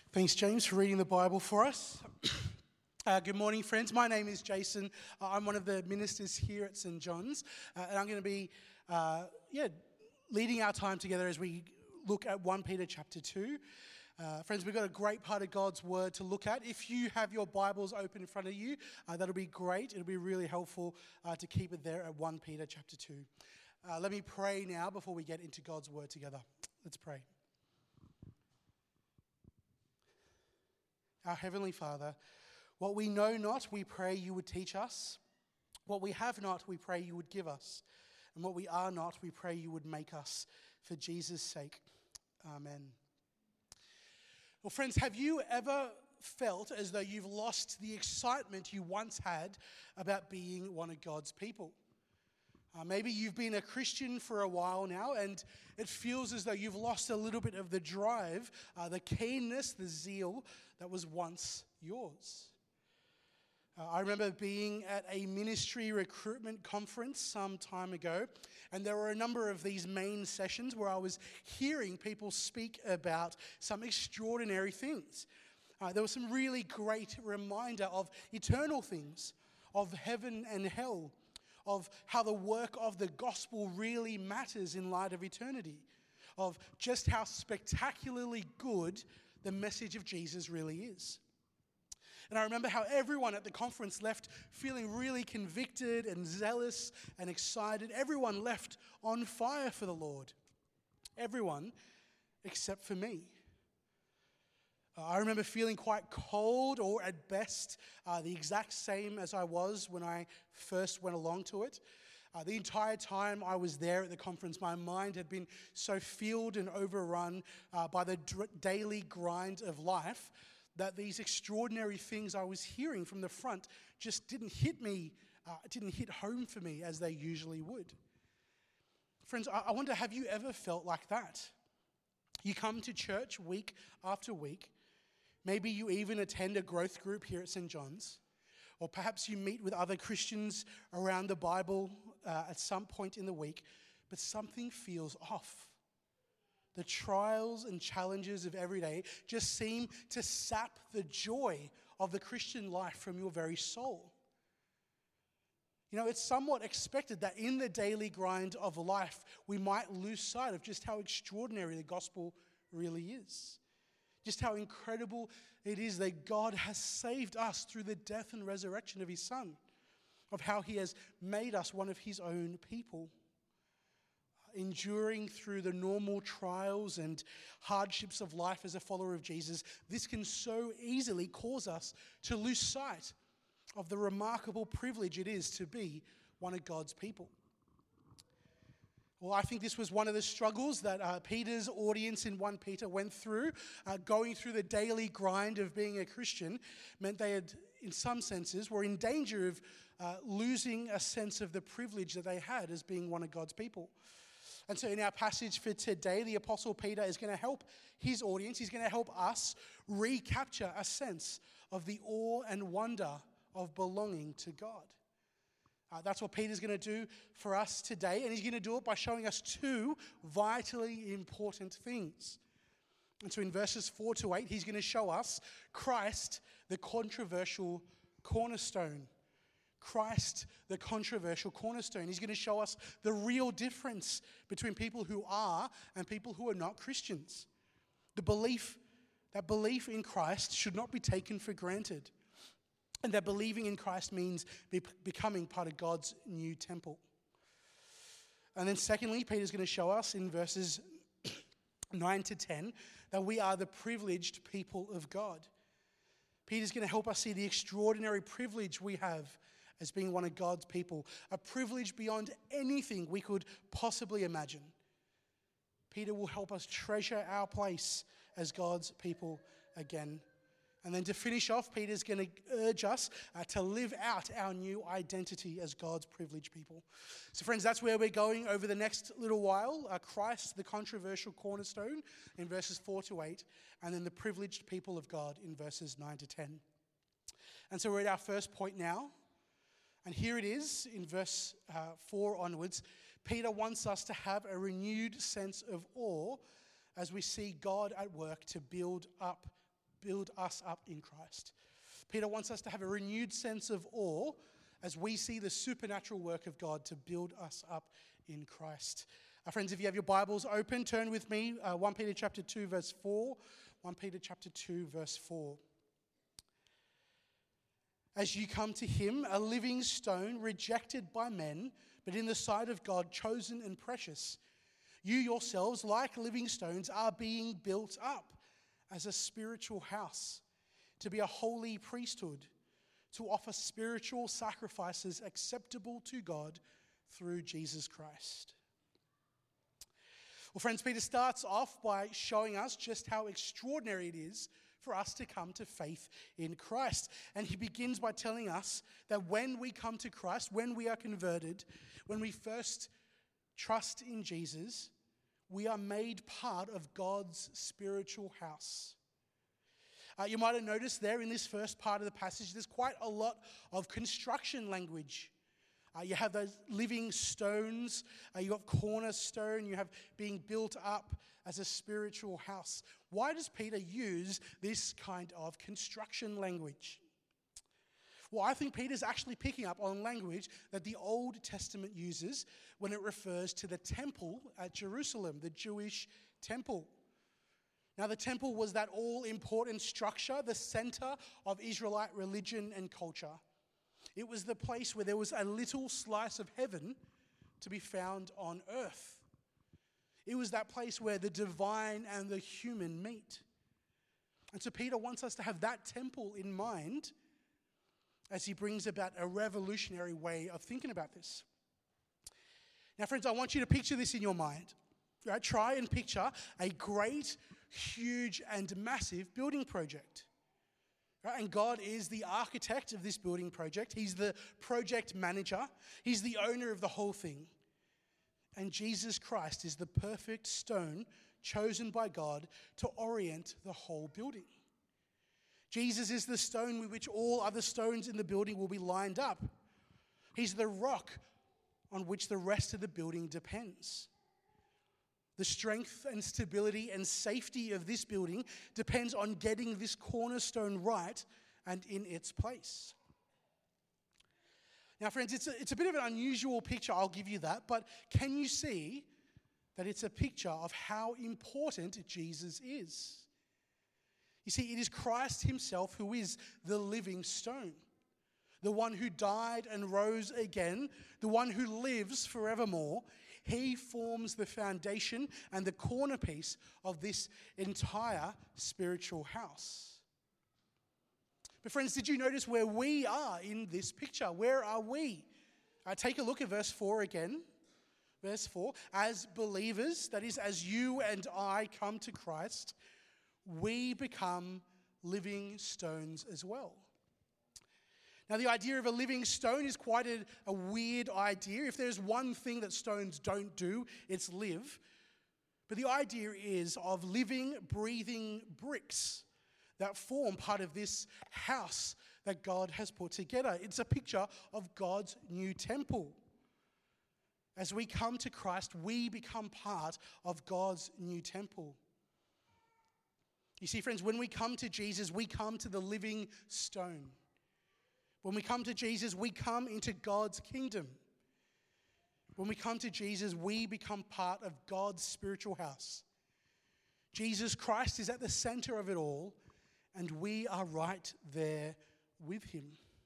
Thanks, James, for reading the Bible for us. Good morning, friends. My name is Jason. I'm one of the ministers here at St. John's, and I'm going to be leading our time together as we look at 1 Peter chapter 2. Friends, we've got a great part of God's Word to look at. If you have your Bibles open in front of you, that'll be great. It'll be really helpful to keep it there at 1 Peter chapter 2. Let me pray now before we get into God's Word together. Let's pray. Our Heavenly Father, what we know not, we pray you would teach us. What we have not, we pray you would give us. And what we are not, we pray you would make us for Jesus' sake. Amen. Well, friends, have you ever felt as though you've lost the excitement you once had about being one of God's people? Maybe you've been a Christian for a while now, and it feels as though you've lost a little bit of the drive, the keenness, the zeal that was once yours. I remember being at a ministry recruitment conference some time ago, and there were a number of these main sessions where I was hearing people speak about some extraordinary things. There was some really great reminder of eternal things, of heaven and hell, of how the work of the gospel really matters in light of eternity, of just how spectacularly good the message of Jesus really is. And I remember how everyone at the conference left feeling really convicted and zealous and excited. Everyone left on fire for the Lord. Everyone except for me. I remember feeling quite cold, or at best, the exact same as I was when I first went along to it. The entire time I was there at the conference, my mind had been so filled and overrun by the daily grind of life that these extraordinary things I was hearing from the front just didn't hit me, didn't hit home for me as they usually would. Friends, I wonder, have you ever felt like that? You come to church week after week. Maybe you even attend a growth group here at St. John's. Or perhaps you meet with other Christians around the Bible at some point in the week, but something feels off. The trials and challenges of every day just seem to sap the joy of the Christian life from your very soul. You know, it's somewhat expected that in the daily grind of life, we might lose sight of just how extraordinary the gospel really is. Just how incredible it is that God has saved us through the death and resurrection of his Son, of how he has made us one of his own people. Enduring through the normal trials and hardships of life as a follower of Jesus, this can so easily cause us to lose sight of the remarkable privilege it is to be one of God's people. Well, I think this was one of the struggles that Peter's audience in 1 Peter went through. Going through the daily grind of being a Christian meant they had, in some senses, were in danger of losing a sense of the privilege that they had as being one of God's people. And so in our passage for today, the Apostle Peter is going to help his audience, he's going to help us recapture a sense of the awe and wonder of belonging to God. That's what Peter's going to do for us today, and he's going to do it by showing us two vitally important things. And so in verses 4 to 8, he's going to show us Christ, the controversial cornerstone. Christ, the controversial cornerstone. He's going to show us the real difference between people who are and people who are not Christians. That belief in Christ should not be taken for granted. And that believing in Christ means becoming part of God's new temple. And then secondly, Peter's going to show us in verses 9 to 10 that we are the privileged people of God. Peter's going to help us see the extraordinary privilege we have as being one of God's people, a privilege beyond anything we could possibly imagine. Peter will help us treasure our place as God's people again. And then to finish off, Peter's going to urge us to live out our new identity as God's privileged people. So friends, that's where we're going over the next little while. Christ, the controversial cornerstone, in verses 4 to 8, and then the privileged people of God in verses 9 to 10. And so we're at our first point now. And here it is in verse 4 onwards. Peter wants us to have a renewed sense of awe as we see God at work to build up build us up in Christ. Peter wants us to have a renewed sense of awe as we see the supernatural work of God to build us up in Christ. Friends, if you have your Bibles open, turn with me 1 Peter chapter 2, verse 4. 1 Peter chapter 2, verse 4. As you come to him, a living stone, rejected by men, but in the sight of God, chosen and precious. You yourselves, like living stones, are being built up as a spiritual house, to be a holy priesthood, to offer spiritual sacrifices acceptable to God through Jesus Christ. Well, friends, Peter starts off by showing us just how extraordinary it is for us to come to faith in Christ. And he begins by telling us that when we come to Christ, when we are converted, when we first trust in Jesus, we are made part of God's spiritual house. You might have noticed there in this first part of the passage, there's quite a lot of construction language. You have those living stones, you have cornerstone, you have being built up as a spiritual house. Why does Peter use this kind of construction language? Well, I think Peter's actually picking up on language that the Old Testament uses when it refers to the temple at Jerusalem, the Jewish temple. Now, the temple was that all-important structure, the center of Israelite religion and culture. It was the place where there was a little slice of heaven to be found on earth. It was that place where the divine and the human meet. And so Peter wants us to have that temple in mind as he brings about a revolutionary way of thinking about this. Now, friends, I want you to picture this in your mind. Right? Try and picture a great, huge, and massive building project. Right? And God is the architect of this building project. He's the project manager. He's the owner of the whole thing. And Jesus Christ is the perfect stone chosen by God to orient the whole building. Jesus is the stone with which all other stones in the building will be lined up. He's the rock on which the rest of the building depends. The strength and stability and safety of this building depends on getting this cornerstone right and in its place. Now, friends, it's a bit of an unusual picture, I'll give you that, but can you see that it's a picture of how important Jesus is? You see, it is Christ himself who is the living stone, the one who died and rose again, the one who lives forevermore. He forms the foundation and the cornerpiece of this entire spiritual house. But friends, did you notice where we are in this picture? Where are we? Take a look at verse 4 again. Verse 4, as believers, that is, as you and I come to Christ, we become living stones as well. Now, the idea of a living stone is quite a weird idea. If there's one thing that stones don't do, it's live. But the idea is of living, breathing bricks that form part of this house that God has put together. It's a picture of God's new temple. As we come to Christ, we become part of God's new temple. You see, friends, when we come to Jesus, we come to the living stone. When we come to Jesus, we come into God's kingdom. When we come to Jesus, we become part of God's spiritual house. Jesus Christ is at the center of it all, and we are right there with him.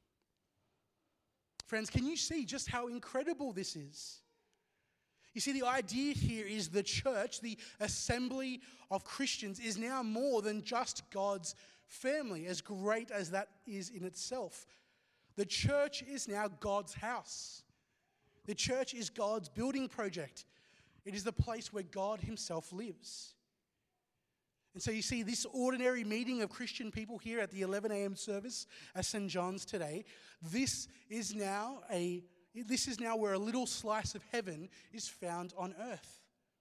Friends, can you see just how incredible this is? You see, the idea here is the church, the assembly of Christians, is now more than just God's family, as great as that is in itself. The church is now God's house. The church is God's building project. It is the place where God himself lives. And so you see, this ordinary meeting of Christian people here at the 11 a.m. service at St. John's today, this is now where a little slice of heaven is found on earth.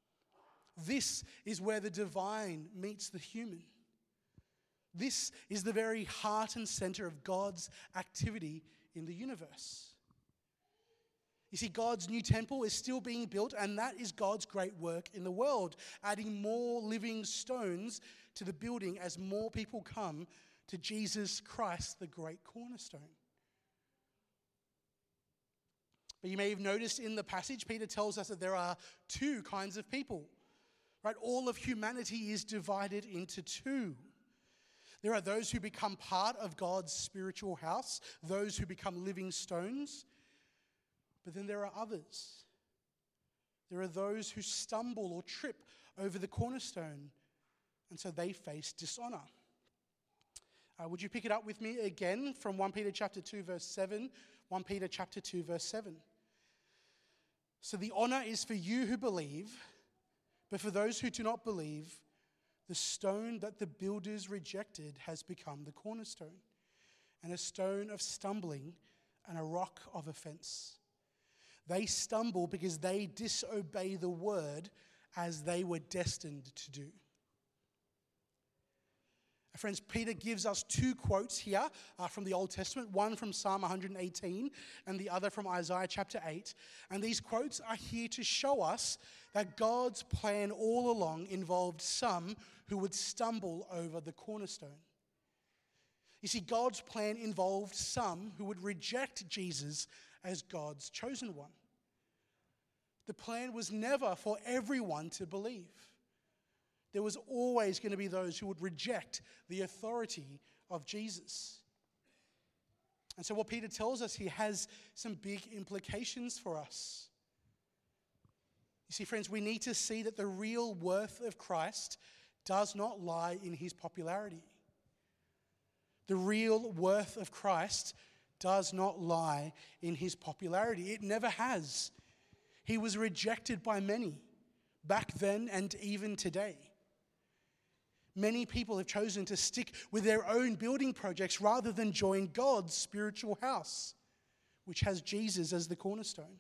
This is where the divine meets the human. This is the very heart and center of God's activity in the universe. You see, God's new temple is still being built, and that is God's great work in the world, adding more living stones to the building as more people come to Jesus Christ, the great cornerstone. But you may have noticed in the passage, Peter tells us that there are two kinds of people, right? All of humanity is divided into two. There are those who become part of God's spiritual house, those who become living stones. But then there are others. There are those who stumble or trip over the cornerstone, and so they face dishonor. Would you pick it up with me again from 1 Peter chapter 2, verse 7? 1 Peter chapter 2, verse 7. So the honor is for you who believe, but for those who do not believe, the stone that the builders rejected has become the cornerstone, and a stone of stumbling and a rock of offense. They stumble because they disobey the word as they were destined to do. Friends, Peter gives us two quotes here from the Old Testament, one from Psalm 118 and the other from Isaiah chapter 8. And these quotes are here to show us that God's plan all along involved some who would stumble over the cornerstone. You see, God's plan involved some who would reject Jesus as God's chosen one. The plan was never for everyone to believe. There was always going to be those who would reject the authority of Jesus. And so what Peter tells us here has some big implications for us. You see, friends, we need to see that the real worth of Christ does not lie in his popularity. The real worth of Christ does not lie in his popularity. It never has. He was rejected by many, back then and even today. Many people have chosen to stick with their own building projects rather than join God's spiritual house, which has Jesus as the cornerstone.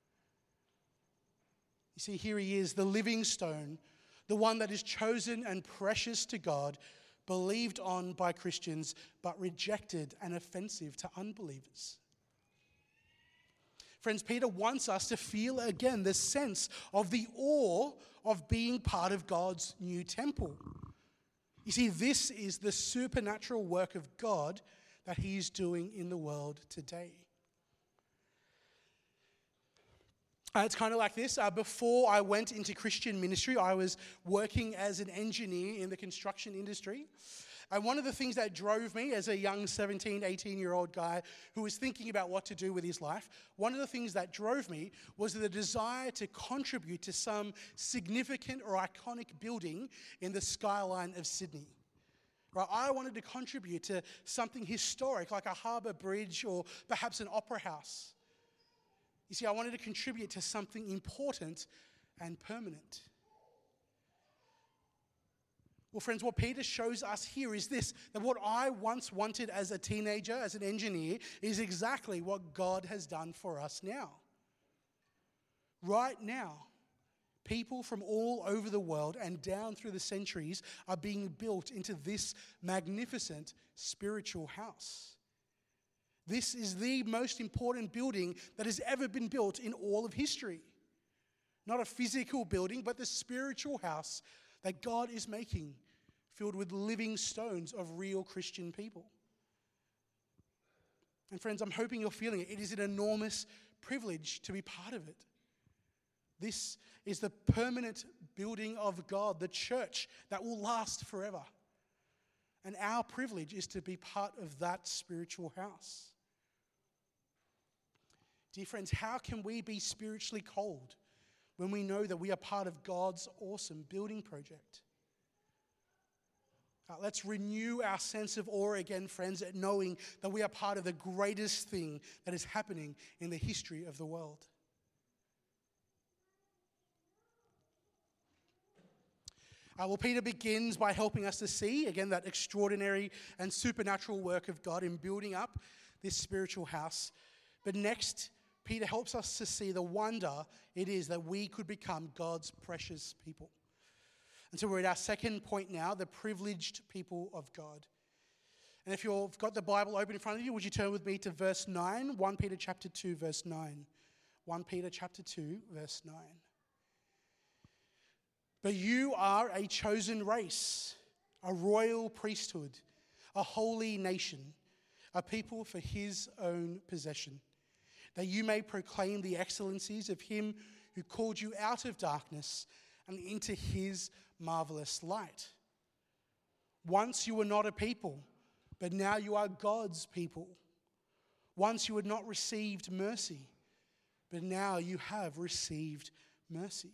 You see, here he is, the living stone, the one that is chosen and precious to God, believed on by Christians, but rejected and offensive to unbelievers. Friends, Peter wants us to feel again the sense of the awe of being part of God's new temple. You see, this is the supernatural work of God that he is doing in the world today. It's kind of like this. Before I went into Christian ministry, I was working as an engineer in the construction industry. And one of the things that drove me as a young 17, 18-year-old guy who was thinking about what to do with his life, one of the things that drove me was the desire to contribute to some significant or iconic building in the skyline of Sydney. Right? I wanted to contribute to something historic like a harbour bridge or perhaps an opera house. You see, I wanted to contribute to something important and permanent. Well, friends, what Peter shows us here is this, that what I once wanted as a teenager, as an engineer, is exactly what God has done for us now. Right now, people from all over the world and down through the centuries are being built into this magnificent spiritual house. This is the most important building that has ever been built in all of history. Not a physical building, but the spiritual house that God is making, filled with living stones of real Christian people. And friends, I'm hoping you're feeling it. It is an enormous privilege to be part of it. This is the permanent building of God, the church that will last forever. And our privilege is to be part of that spiritual house. Dear friends, how can we be spiritually cold when we know that we are part of God's awesome building project? Let's renew our sense of awe again, friends, at knowing that we are part of the greatest thing that is happening in the history of the world. Well, Peter begins by helping us to see, again, that extraordinary and supernatural work of God in building up this spiritual house. But next, Peter helps us to see the wonder it is that we could become God's precious people. And so we're at our second point now, the privileged people of God. And if you've got the Bible open in front of you, would you turn with me to verse 9, 1 Peter chapter 2, verse 9. 1 Peter chapter 2, verse 9. But you are a chosen race, a royal priesthood, a holy nation, a people for his own possession, that you may proclaim the excellencies of him who called you out of darkness and into his marvelous light. Once you were not a people, but now you are God's people. Once you had not received mercy, but now you have received mercy.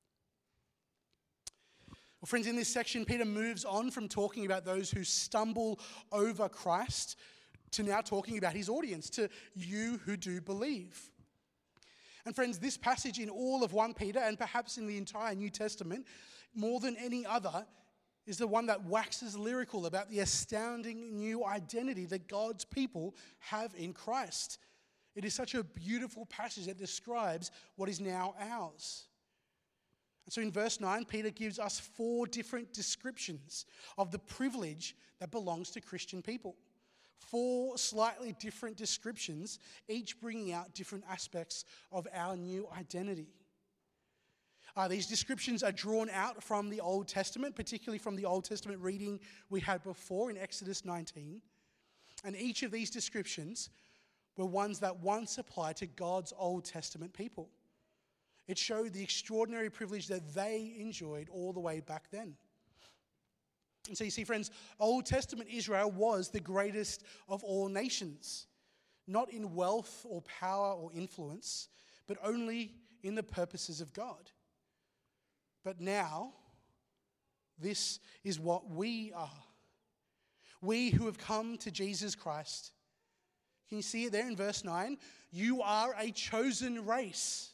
Well, friends, in this section, Peter moves on from talking about those who stumble over Christ to now talking about his audience, to you who do believe. And friends, this passage in all of 1 Peter, and perhaps in the entire New Testament, more than any other, is the one that waxes lyrical about the astounding new identity that God's people have in Christ. It is such a beautiful passage that describes what is now ours. And so in verse 9, Peter gives us 4 different descriptions of the privilege that belongs to Christian people. 4 slightly different descriptions, each bringing out different aspects of our new identity. These descriptions are drawn out from the Old Testament, particularly from the Old Testament reading we had before in Exodus 19. And each of these descriptions were ones that once applied to God's Old Testament people. It showed the extraordinary privilege that they enjoyed all the way back then. And so you see, friends, Old Testament Israel was the greatest of all nations, not in wealth or power or influence, but only in the purposes of God. But now, this is what we are. We who have come to Jesus Christ. Can you see it there in verse 9? You are a chosen race.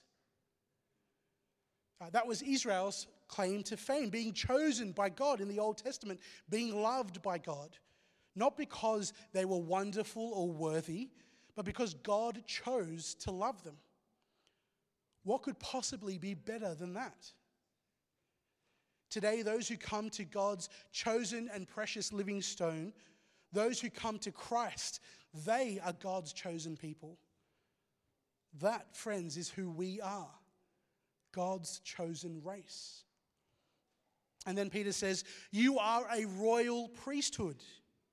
That was Israel's claim to fame, being chosen by God in the Old Testament, being loved by God. Not because they were wonderful or worthy, but because God chose to love them. What could possibly be better than that? Today, those who come to God's chosen and precious living stone, those who come to Christ, they are God's chosen people. That, friends, is who we are. God's chosen race. And then Peter says, you are a royal priesthood.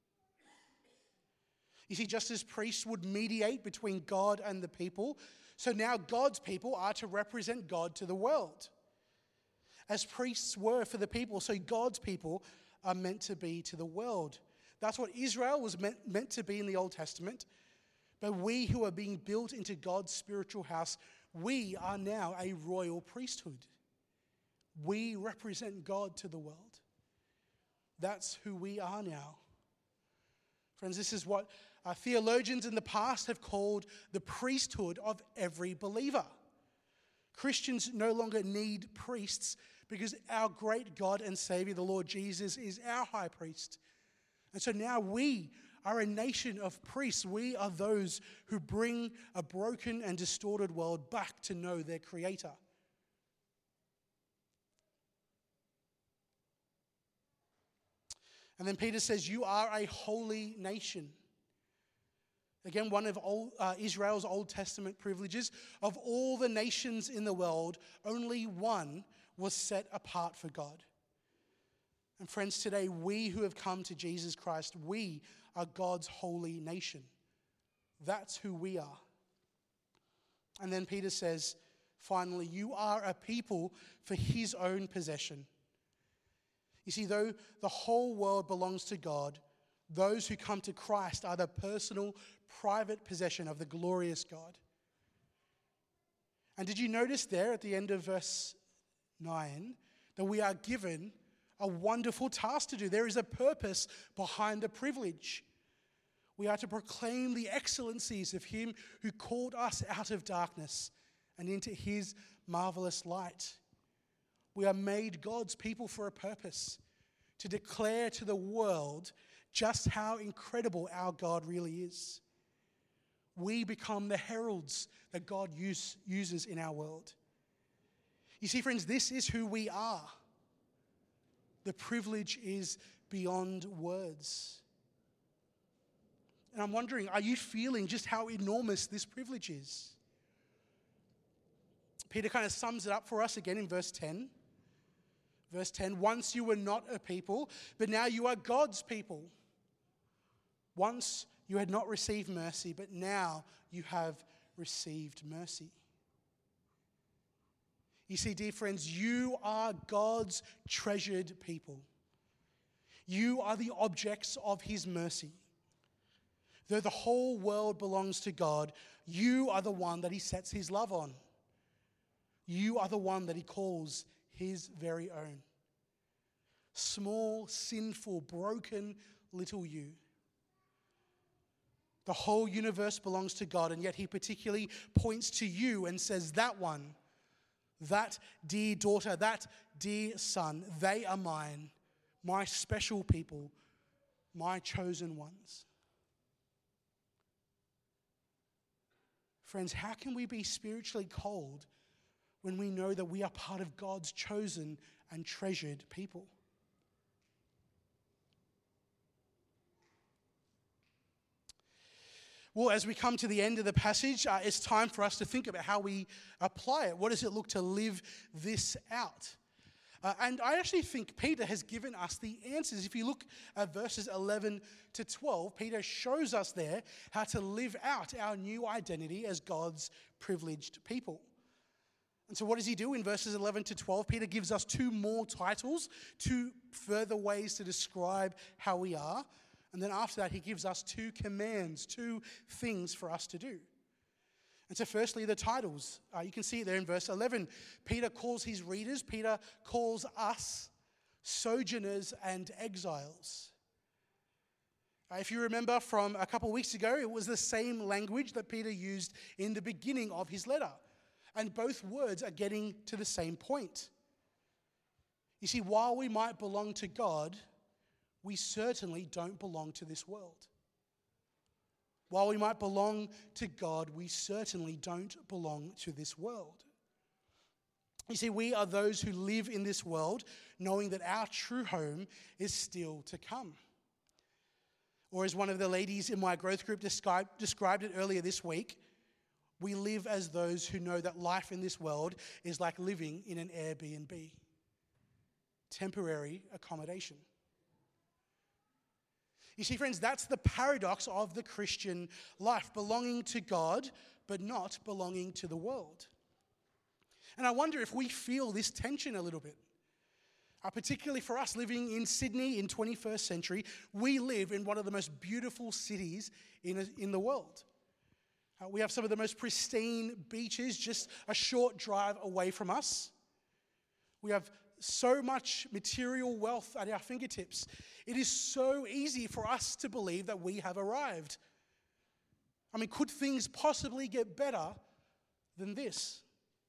You see, just as priests would mediate between God and the people, so now God's people are to represent God to the world. As priests were for the people, so God's people are meant to be to the world. That's what Israel was meant to be in the Old Testament. But we who are being built into God's spiritual house, we are now a royal priesthood. We represent God to the world. That's who we are now. Friends, this is what theologians in the past have called the priesthood of every believer. Christians no longer need priests because our great God and Savior, the Lord Jesus, is our high priest. And so now we are a nation of priests. We are those who bring a broken and distorted world back to know their Creator. And then Peter says, you are a holy nation. Again, one of Israel's Old Testament privileges. Of all the nations in the world, only one was set apart for God. And friends, today we who have come to Jesus Christ, we are God's holy nation. That's who we are. And then Peter says, finally, you are a people for his own possession. You see, though the whole world belongs to God, those who come to Christ are the personal, private possession of the glorious God. And did you notice there at the end of verse 9 that we are given a wonderful task to do? There is a purpose behind the privilege. We are to proclaim the excellencies of him who called us out of darkness and into his marvelous light. We are made God's people for a purpose, to declare to the world just how incredible our God really is. We become the heralds that God uses in our world. You see, friends, this is who we are. The privilege is beyond words. And I'm wondering, are you feeling just how enormous this privilege is? Peter kind of sums it up for us again in verse 10. Verse 10, once you were not a people, but now you are God's people. Once you had not received mercy, but now you have received mercy. You see, dear friends, you are God's treasured people. You are the objects of his mercy. Though the whole world belongs to God, you are the one that he sets his love on. You are the one that he calls his very own. Small, sinful, broken little you. The whole universe belongs to God, and yet he particularly points to you and says, that one, that dear daughter, that dear son, they are mine, my special people, my chosen ones. Friends, how can we be spiritually cold when we know that we are part of God's chosen and treasured people? Well, as we come to the end of the passage, it's time for us to think about how we apply it. What does it look to live this out? And I actually think Peter has given us the answers. If you look at verses 11 to 12, Peter shows us there how to live out our new identity as God's privileged people. And so what does he do in verses 11 to 12? Peter gives us two more titles, two further ways to describe how we are. And then after that, he gives us two commands, two things for us to do. And so firstly, the titles. You can see it there in verse 11. Peter calls his readers, Peter calls us sojourners and exiles. If you remember from a couple of weeks ago, it was the same language that Peter used in the beginning of his letter. And both words are getting to the same point. You see, while we might belong to God, we certainly don't belong to this world. While we might belong to God, we certainly don't belong to this world. You see, we are those who live in this world knowing that our true home is still to come. Or as one of the ladies in my growth group described it earlier this week, we live as those who know that life in this world is like living in an Airbnb, temporary accommodation. You see, friends, that's the paradox of the Christian life, belonging to God, but not belonging to the world. And I wonder if we feel this tension a little bit. Particularly for us living in Sydney in 21st century, we live in one of the most beautiful cities in the world. We have some of the most pristine beaches just a short drive away from us. We have so much material wealth at our fingertips. It is so easy for us to believe that we have arrived. I mean, could things possibly get better than this?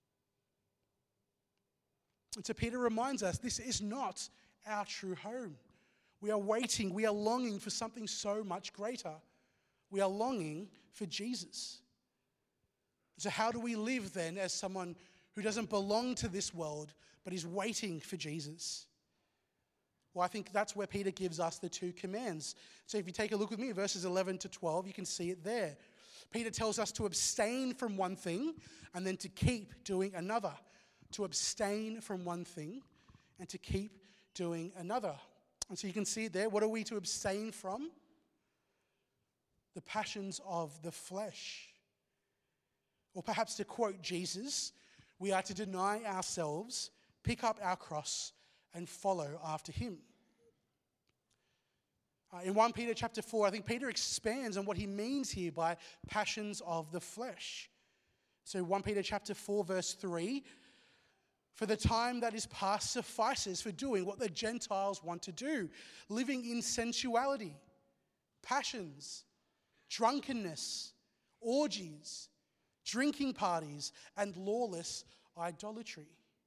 And so Peter reminds us this is not our true home. We are waiting, we are longing for something so much greater. We are longing for Jesus. So how do we live then as someone who doesn't belong to this world, but is waiting for Jesus? Well, I think that's where Peter gives us the two commands. So if you take a look with me, verses 11 to 12, you can see it there. Peter tells us to abstain from one thing and then to keep doing another. To abstain from one thing and to keep doing another. And so you can see it there. What are we to abstain from? The passions of the flesh. Or perhaps to quote Jesus, we are to deny ourselves, pick up our cross, and follow after him. In 1 Peter chapter 4, I think Peter expands on what he means here by passions of the flesh. So 1 Peter chapter 4 verse 3, for the time that is past suffices for doing what the Gentiles want to do, living in sensuality, passions, drunkenness, orgies, drinking parties, and lawless idolatry.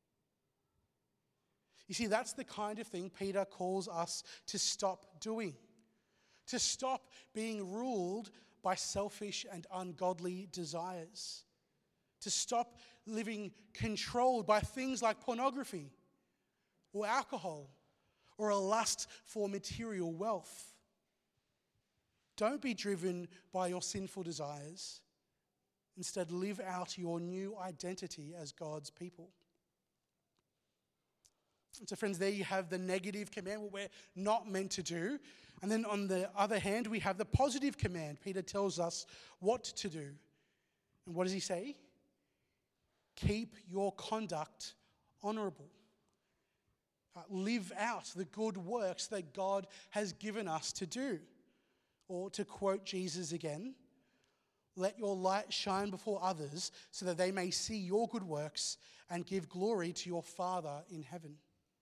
You see, that's the kind of thing Peter calls us to stop doing. To stop being ruled by selfish and ungodly desires. To stop living controlled by things like pornography or alcohol or a lust for material wealth. Don't be driven by your sinful desires. Instead, live out your new identity as God's people. And so friends, there you have the negative command, what we're not meant to do. And then on the other hand, we have the positive command. Peter tells us what to do. And what does he say? Keep your conduct honorable. Live out the good works that God has given us to do. Or to quote Jesus again, let your light shine before others so that they may see your good works and give glory to your Father in heaven.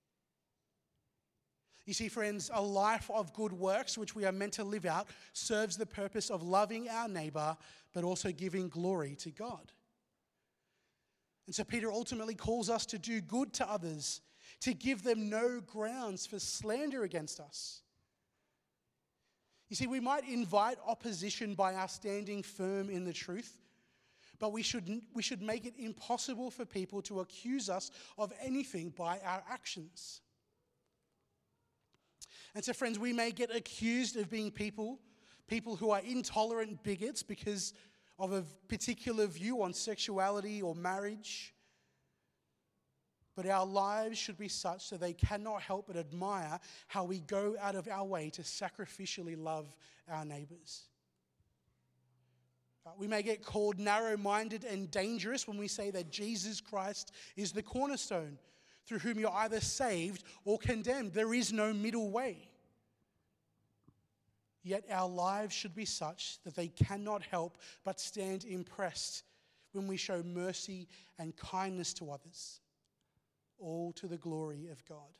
You see, friends, a life of good works, which we are meant to live out, serves the purpose of loving our neighbor, but also giving glory to God. And so Peter ultimately calls us to do good to others, to give them no grounds for slander against us. You see, we might invite opposition by our standing firm in the truth, but we should make it impossible for people to accuse us of anything by our actions. And so, friends, we may get accused of being people who are intolerant bigots because of a particular view on sexuality or marriage. But our lives should be such that they cannot help but admire how we go out of our way to sacrificially love our neighbors. We may get called narrow-minded and dangerous when we say that Jesus Christ is the cornerstone, through whom you're either saved or condemned. There is no middle way. Yet our lives should be such that they cannot help but stand impressed when we show mercy and kindness to others, all to the glory of God.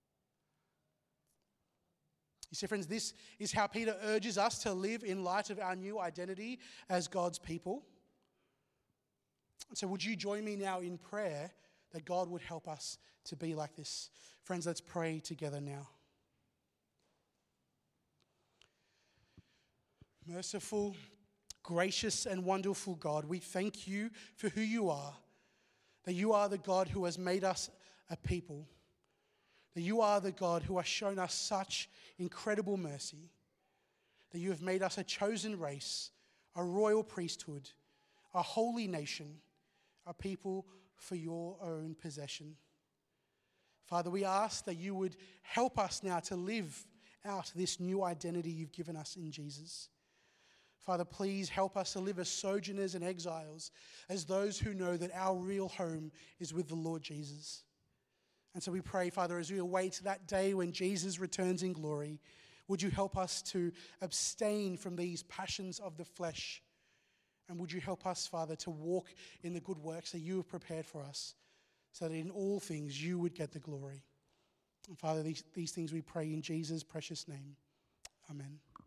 You see, friends, this is how Peter urges us to live in light of our new identity as God's people. So would you join me now in prayer that God would help us to be like this? Friends, let's pray together now. Merciful, gracious, and wonderful God, we thank you for who you are, that you are the God who has made us a people, that you are the God who has shown us such incredible mercy, that you have made us a chosen race, a royal priesthood, a holy nation, a people for your own possession. Father, we ask that you would help us now to live out this new identity you've given us in Jesus. Father, please help us to live as sojourners and exiles, as those who know that our real home is with the Lord Jesus. And so we pray, Father, as we await that day when Jesus returns in glory, would you help us to abstain from these passions of the flesh? And would you help us, Father, to walk in the good works that you have prepared for us, so that in all things you would get the glory. And Father, these things we pray in Jesus' precious name. Amen.